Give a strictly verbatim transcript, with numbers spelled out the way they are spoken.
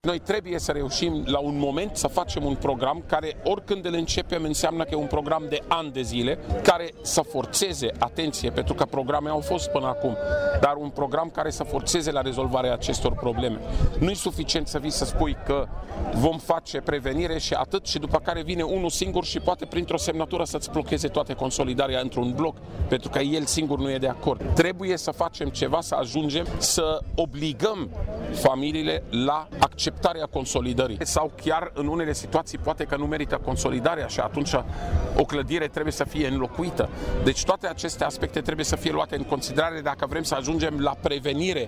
Noi trebuie să reușim la un moment să facem un program care oricând îl începem înseamnă că e un program de ani de zile care să forțeze, atenție, pentru că programe au fost până acum, dar un program care să forțeze la rezolvarea acestor probleme. Nu e suficient să vii să spui că vom face prevenire și atât și după care vine unul singur și poate printr-o semnătură să-ți blocheze toate consolidarea într-un bloc, pentru că el singur nu e de acord. Trebuie să facem ceva, să ajungem să obligăm familiile la acceptarea consolidării. Sau chiar în unele situații poate că nu merită consolidarea și atunci o clădire trebuie să fie înlocuită. Deci toate aceste aspecte trebuie să fie luate în considerare dacă vrem să ajungem la prevenire